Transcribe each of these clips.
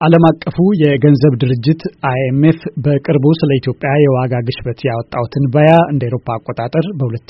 ዓለም አቀፉ የገንዘብ ድርጅት IMF በቅርቡ ስለ ኢትዮጵያ የዋጋ ግሽበት ያወጣው ትንበያ እንደ አውሮፓ አቆጣጠር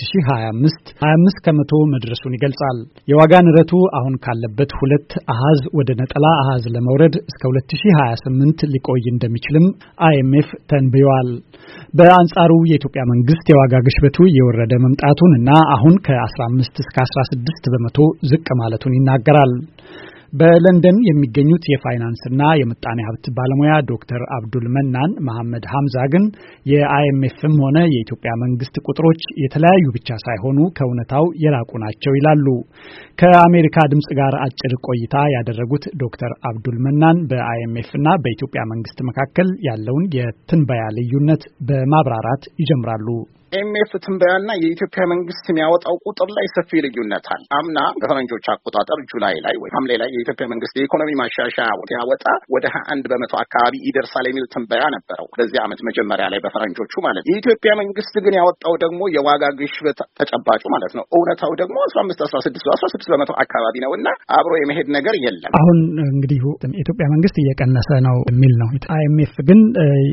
በ2025 25 ከመቶ መድረሱን ይገልጻል። የዋጋ ንረቱ አሁን ካለበት ሁለት አሃዝ ወደ ነጠላ አሃዝ ለመውረድ እስከ 2028 ሊቆይ እንደሚችልም IMF ተንብዮአል። በአንጻሩ የኢትዮጵያ መንግስት የዋጋ ግሽበቱ እየወረደ መምጣቱን እና አሁን ከ15 እስከ 16 በመቶ ዝቅ ማለቱን ይናገራል። በለንደን የሚገኙት የፋይናንስና የምጣኔ ሀብት ባለሙያ ዶክተር አብዱል መናን መሐመድ ሐምዛ ግን የIMFም ሆነ የኢትዮጵያ መንግስት ቁጥሮች የተለያዩ ብቻ ሳይሆኑ ከእውነታው የራቁ ናቸው ይላሉ። ከአሜሪካ ድምጽ ጋር አጭር ቆይታ ያደረጉት ዶክተር አብዱል መናን በIMFና በኢትዮጵያ መንግስት መካከል ያለውን የትንበያ ልዩነት በማብራራት ይጀምራሉ። IMF ትንበያና የኢትዮጵያ መንግስት የሚያወጣው ቁጥር ላይ ሰፊ ልዩነት አለ። አምና በፈረንጆች አቆጣጠር ጁላይ ላይ ወይ ሐምሌ ላይ የኢትዮጵያ መንግስት የኢኮኖሚ ማሻሻያ ያወጣ ወደ 21 በመቶ አካባቢ ይደርሳል የሚል ትንበያ ነበረው በዚህ ዓመት መጀመሪያ ላይ በፈረንጆቹ ማለት ነው። የኢትዮጵያ መንግስት ግን ያወጣው ደግሞ የዋጋ ግሽበት ተጨባጩ ማለት ነው እውነታው ደግሞ 16 በመቶ አካባቢ ነውና አብሮ የመሄድ ነገር የለም። አሁን እንግዲህ የኢትዮጵያ መንግስት እየቀነሰ ነው የሚል ነው። IMF ግን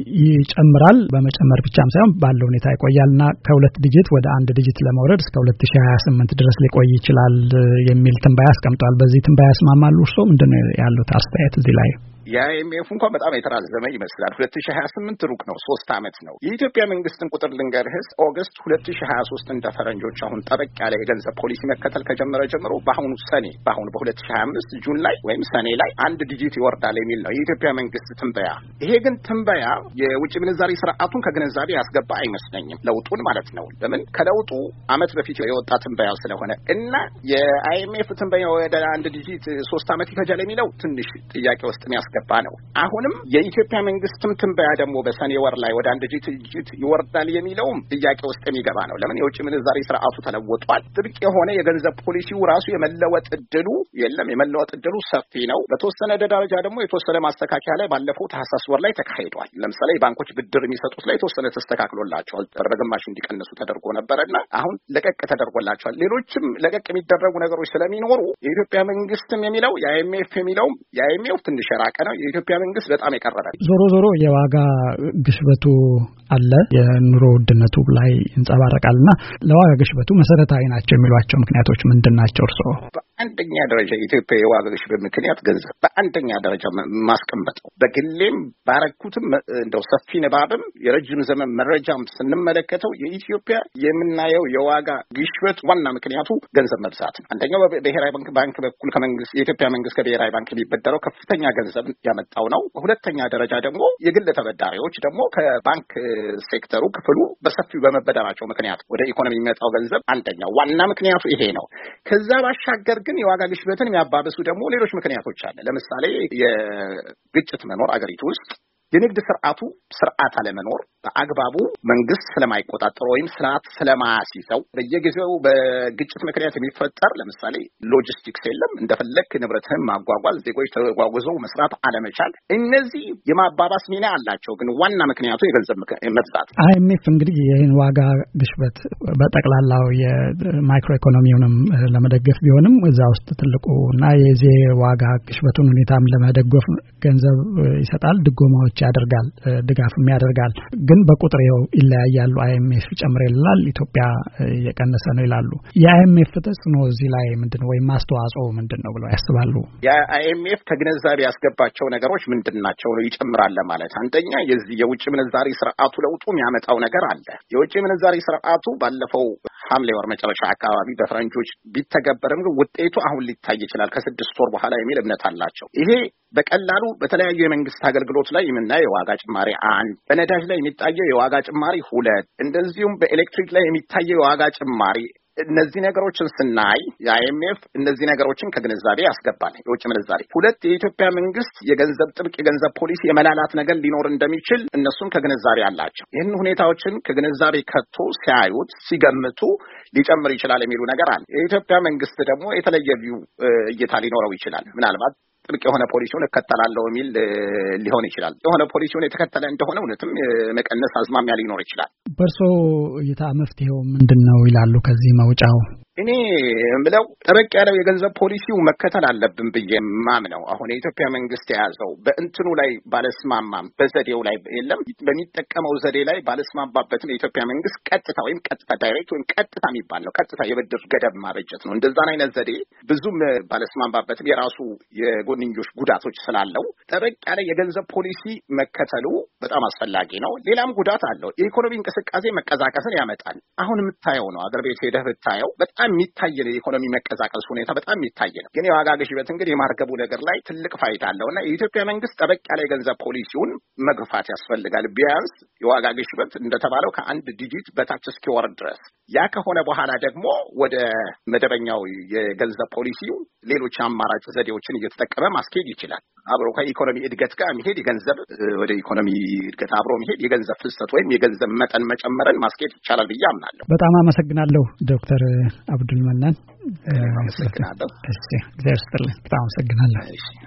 ይጨምራል፣ በመጨመር ብቻም ሳይሆን ባለው ሁኔታ ይቆያልና ከሁለት ዲጂት ወደ አንድ ዲጂት ለመውረድ እስከ 2028 ድረስ ሊቆይ ይችላል የሚል ትንበያ አስቀምጧል። በዚህ ትንበያ ያስማማሉ? እርሶ ምንድነው ያሉት አስተያየት እዚህ ላይ? የIMF እንኳን በጣም የተራዘመ ይመስላል። 2028 ሩቅ ነው፣ 3 ዓመት ነው። የኢትዮጵያ መንግስትን ቁጥር ልንገርህስ ኦገስት 2023 እንደ ፈረንጆች አሁን ጠበቅ ያለ የገንዘብ ፖሊሲ መከተል ከጀመረ ጀምሮ በአሁኑ በ2025 ጁን ላይ ወይም ሰኔ ላይ አንድ ዲጂት ይወርዳል የሚል ነው የኢትዮጵያ መንግስት ትንበያ። ይሄ ግን ትንበያ የውጭ ምንዛሪ ስርዓቱን ከግንዛቤ ያስገባ አይመስለኝም፣ ለውጡን ማለት ነው። ለምን ከለውጡ ዓመት በፊት የወጣ ትንበያ ስለሆነ እና የIMF ትንበያ ወደ አንድ ዲጂት 3 ዓመት ይፈጃል የሚለው ትንሽ ጥያቄ ውስጥ ያስገባ ነው። አሁንም የኢትዮጵያ መንግስትም ትንበያ ደግሞ በሰኔ ወር ላይ ወደ አንድ ዲጂት ይወርዳል የሚለውም ጥያቄ ውስጥ የሚገባ ነው። ለምን የውጭ ምንዛሪ ስርዓቱ ተለውጧል። ጥብቅ የሆነ የገንዘብ ፖሊሲው ራሱ የመለወጥ እድሉ የለም። የመለወጥ እድሉ ሰፊ ነው። በተወሰነ ደረጃ ደግሞ የተወሰነ ማስተካከያ ላይ ባለፈው ታህሳስ ወር ላይ ተካሂዷል። ለምሳሌ ባንኮች ብድር የሚሰጡት ላይ የተወሰነ ተስተካክሎላቸዋል። በግማሽ እንዲቀንሱ ተደርጎ ነበርና አሁን ለቀቅ ተደርጎላቸዋል። ሌሎችም ለቀቅ የሚደረጉ ነገሮች ስለሚኖሩ የኢትዮጵያ መንግስትም የሚለው የIMF የሚለው የIMF ትንሽ የራቀ ነው። የኢትዮጵያ መንግስት በጣም የቀረበ። ዞሮ የዋጋ ግሽበቱ አለ፣ የኑሮ ውድነቱ ላይ ይንጸባረቃልና ለዋጋ ግሽበቱ መሰረታዊ ናቸው የሚሏቸው ምክንያቶች ምንድናቸው እርስዎ? በአንደኛ ደረጃ የኢትዮጵያ የዋጋ ግሽበት ምክንያት ገንዘብ በአንደኛ ደረጃ ማስቀመጠው። በግሌም ባረኩትም እንደው ሰፊ ንባብም የረጅም ዘመን መረጃም ስንመለከተው የኢትዮጵያ የምናየው የዋጋ ግሽበት ዋና ምክንያቱ ገንዘብ መብዛት ነው። አንደኛው በብሔራዊ ባንክ በኩል ከመንግስት የኢትዮጵያ መንግስት ከብሔራዊ ባንክ የሚበደረው ከፍተኛ ገንዘብ ያመጣው ነው። በሁለተኛ ደረጃ ደግሞ የግል ተበዳሪዎች ደግሞ ከባንክ ሴክተሩ ክፍሉ በሰፊው በመበደራቸው ምክንያት ወደ ኢኮኖሚ የሚመጣው ገንዘብ አንደኛው ዋና ምክንያቱ ይሄ ነው። ከዛ ባሻገር ግን የዋጋ ግሽበትን የሚያባብሱ ደግሞ ሌሎች ምክንያቶች አለ። ለምሳሌ የግጭት መኖር አገሪቱ ውስጥ የንግድ ስርዓት አለመኖር፣ በአግባቡ መንግስት ስለማይቆጣጠር ወይም ስርዓት ስለማያስይዘው በየጊዜው በግጭት ምክንያት የሚፈጠር ለምሳሌ ሎጂስቲክስ የለም፣ እንደፈለክ ንብረትህን ማጓጓዝ፣ ዜጎች ተጓጉዘው መስራት አለመቻል፣ እነዚህ የማባባስ ሚና አላቸው። ግን ዋና ምክንያቱ የገንዘብ መብዛት። IMF እንግዲህ ይህን ዋጋ ግሽበት በጠቅላላው የማይክሮ ኢኮኖሚውንም ለመደገፍ ቢሆንም እዛ ውስጥ ትልቁና የዚህ ዋጋ ግሽበቱን ሁኔታም ለመደገፍ ገንዘብ ይሰጣል፣ ድጎማዎች ያደርጋል፣ ድጋፍም ያደርጋል። ግን በቁጥር ይለያያሉ። IMF ጨምር ይላል፣ ኢትዮጵያ የቀነሰ ነው ይላሉ። የIMF ተጽዕኖ እዚህ ላይ ምንድነው ወይም ማስተዋጽኦ ምንድነው ብለው ያስባሉ? የIMF ከግንዛቤ ያስገባቸው ነገሮች ምንድናቸው ነው ይጨምራል ማለት። አንደኛ የዚህ የውጭ ምንዛሪ ስርዓቱ ለውጡ የሚያመጣው ነገር አለ። የውጭ ምንዛሪ ስርዓቱ ባለፈው ሐምሌ ወር መጨረሻ አካባቢ በፈረንጆች ቢተገበርም ውጤቱ አሁን ሊታይ ይችላል ከ6 ወር በኋላ የሚል እምነት አላቸው። ይሄ በቀላሉ በተለያዩ የመንግስት አገልግሎት ላይ የምናየው የዋጋ ጭማሪ 1፣ በነዳጅ ላይ የሚታየው የዋጋ ጭማሪ 2፣ እንደዚሁም በኤሌክትሪክ ላይ የሚታየው የዋጋ ጭማሪ፣ እነዚህ ነገሮችን ስናይ የIMF እነዚህ ነገሮችን ከግንዛቤ ያስገባል። የውጭ ምንዛሪ 2፣ የኢትዮጵያ መንግስት ጥብቅ የገንዘብ ፖሊሲ የመላላት ነገር ሊኖር እንደሚችል እነሱም ከግንዛቤ አላቸው። ይህን ሁኔታዎችን ከግንዛቤ ከቶ ሲያዩት ሲገምቱ ሊጨምር ይችላል የሚሉ ነገር አለ። የኢትዮጵያ መንግስት ደግሞ የተለየ እይታ ሊኖረው ይችላል። ምናልባት ጥብቅ የሆነ ፖሊሲውን እከተላለሁ የሚል ሊሆን ይችላል። የሆነ ፖሊሲውን የተከተለ እንደሆነ እውነትም መቀነስ አዝማሚያ ሊኖር ይችላል። በእርሶ እይታ መፍትሄው ምንድነው ይላሉ? ከዚህ መውጫው እኔ የምለው ጠበቅ ያለው የገንዘብ ፖሊሲው መከተል አለብን ብዬ ማምነው አሁን የኢትዮጵያ መንግስት የያዘው በእንትኑ ላይ ባለስማማም በዘዴው ላይ የለም በሚጠቀመው ዘዴ ላይ ባለስማማበትም የኢትዮጵያ መንግስት ቀጥታ ወይም ቀጥታ ዳይሬክት ወይም ቀጥታ የሚባል ነው ቀጥታ የብድር ገደብ ማበጀት ነው። እንደዛን አይነት ዘዴ ብዙም ባለስማማበትም የራሱ የጎንኞሽ ጉዳቶች ስላለው ጠበቅ ያለ የገንዘብ ፖሊሲ መከተሉ በጣም አስፈላጊ ነው። ሌላም ጉዳት አለው። የኢኮኖሚ እንቅስቃሴ መቀዛቀስን ያመጣል። አሁን የምታየው ነው አገር ቤት ሄደህ ብታየው በጣም የሚታይ ነው የኢኮኖሚ መቀዛቀስ ሁኔታ በጣም የሚታይ ነው። ግን የዋጋ ግሽበት እንግዲህ የማርገቡ ነገር ላይ ትልቅ ፋይዳ አለውና የኢትዮጵያ መንግስት ጠበቅ ያለ የገንዘብ ፖሊሲውን መግፋት ያስፈልጋል። ቢያንስ የዋጋ ግሽበት እንደተባለው ከአንድ ዲጂት በታች እስኪወርድ ድረስ ያ ከሆነ በኋላ ደግሞ ወደ መደበኛው የገንዘብ ፖሊሲው ሌሎች አማራጭ ዘዴዎችን እየተጠቀመ ማስኬድ ይችላል። አብሮ ከኢኮኖሚ እድገት ጋር መሄድ የገንዘብ ወደ ኢኮኖሚ እድገት አብሮ መሄድ የገንዘብ ፍሰት ወይም የገንዘብ መጠን መጨመርን ማስኬድ ይቻላል ብዬ አምናለሁ። በጣም አመሰግናለሁ ዶክተር አብዱል መናን። አመሰግናለሁ። እሺ፣ እግዚአብሔር ይስጥልኝ። በጣም አመሰግናለሁ።